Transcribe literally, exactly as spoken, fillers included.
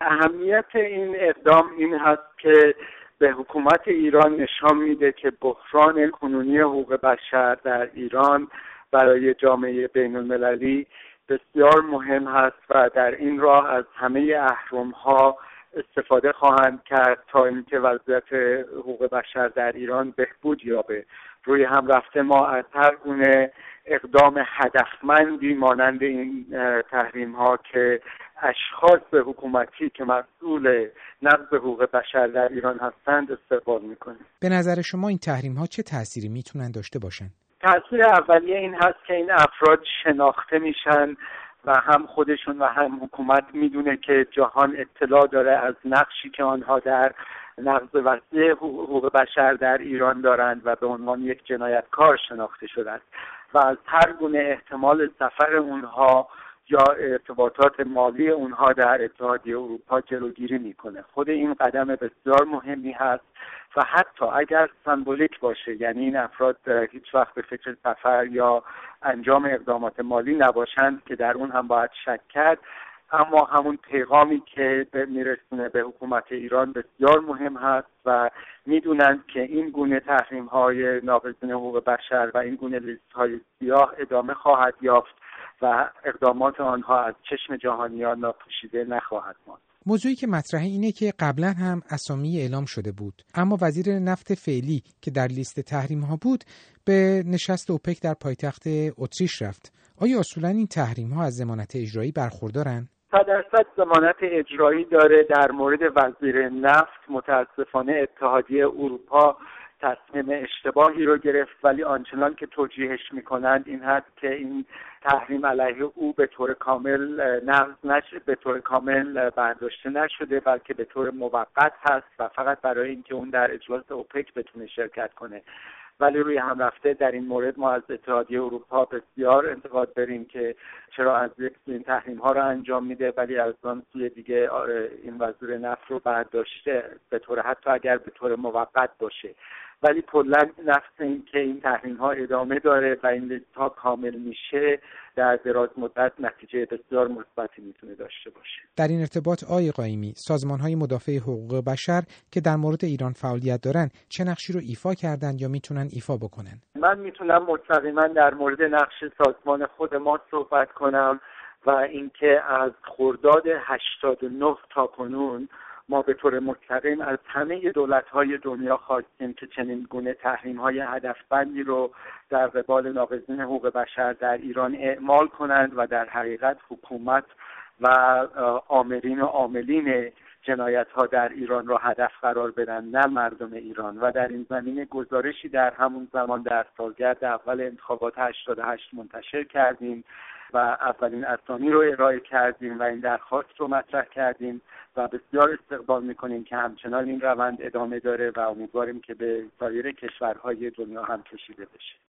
اهمیت این اقدام این هست که به حکومت ایران نشان میده که بحران کنونی حقوق بشر در ایران برای جامعه بین المللی بسیار مهم هست و در این راه از همه اهرم‌ها استفاده خواهند کرد تا اینکه وضعیت حقوق بشر در ایران بهبود یابه. روی هم رفته ما از هر گونه اقدام هدفمندی مانند این تحریم ها که اشخاص حکومتی که مسئول نقض حقوق بشر در ایران هستند استقبال میکنیم. به نظر شما این تحریم ها چه تأثیری میتونن داشته باشن؟ تأثیر اولیه این هست که این افراد شناخته میشن و هم خودشون و هم حکومت میدونه که جهان اطلاع داره از نقشی که آنها در نقض وسیع حقوق بشر در ایران دارند و به عنوان یک جنایتکار شناخته شدند و از هر گونه احتمال سفر اونها یا ارتباطات مالی اونها در اتحادیه اروپا جلوگیری میکنه. خود این قدم بسیار مهمی هست و حتی اگر سمبولیک باشه، یعنی این افراد هیچ وقت به فکر سفر یا انجام اقدامات مالی نباشند که در اون هم باید شک کرد، اما همون پیغامی که میرسونه به حکومت ایران بسیار مهم هست و میدونند که این گونه تحریم های ناقضین حقوق بشر و این گونه لیست های سیاه ادامه خواهد یافت و اقدامات آنها از چشم جهانیان ناپوشیده نخواهد ماند. موضوعی که مطرحه اینه که قبلا هم اسامی اعلام شده بود، اما وزیر نفت فعلی که در لیست تحریم ها بود به نشست اوپک در پایتخت اتریش رفت. آیا اصولا این تحریم ها از ضمانت اجرایی برخوردارن؟ صد درصد ضمانت اجرایی داره. در مورد وزیر نفت متاسفانه اتحادیه اروپا تصمیم اشتباهی رو گرفت، ولی آنچنان که توجیهش میکنند این هست که این تحریم علیه او به طور کامل نقض نشده، به طور کامل برداشته نشده، بلکه به طور موقت هست و فقط برای اینکه اون در اجلاس اوپک بتونه شرکت کنه. ولی روی هم رفته در این مورد ما از اتحادیه اروپا بسیار انتقاد داریم که چرا از یک این تحریم ها رو انجام میده ولی از آن سوی دیگه این وزیر نفت رو برداشته، به طور حتی اگر به طور موقت باشه. ولی کلا نفس این که این تحریم ها ادامه داره و این لیست ها کامل میشه در دراز مدت نتیجه بسیار مثبتی میتونه داشته باشه. در این ارتباط آقای قائمی، سازمان های مدافع حقوق بشر که در مورد ایران فعالیت دارن چه نقشی رو ایفا کردن یا میتونن ایفا بکنن؟ من میتونم مستقیما در مورد نقش سازمان خود ما صحبت کنم و اینکه از خرداد هشتاد و نه تا کنون ما به طور مستقیم از همه دولت‌های دنیا خواستیم که چنین گونه تحریم‌های هدفمندی رو در قبال ناقضین حقوق بشر در ایران اعمال کنند و در حقیقت حکومت و آمرین و عاملین جنایت‌ها در ایران را هدف قرار بدن، نه مردم ایران. و در این زمینه گزارشی در همون زمان در سالگرد اول انتخابات هشتاد و هشت منتشر کردیم و اولین اسامی رو ارائه کردیم و این درخواست رو مطرح کردیم و بسیار استقبال میکنیم که همچنان این روند ادامه داره و امیدواریم که به سایر کشورهای دنیا هم کشیده بشه.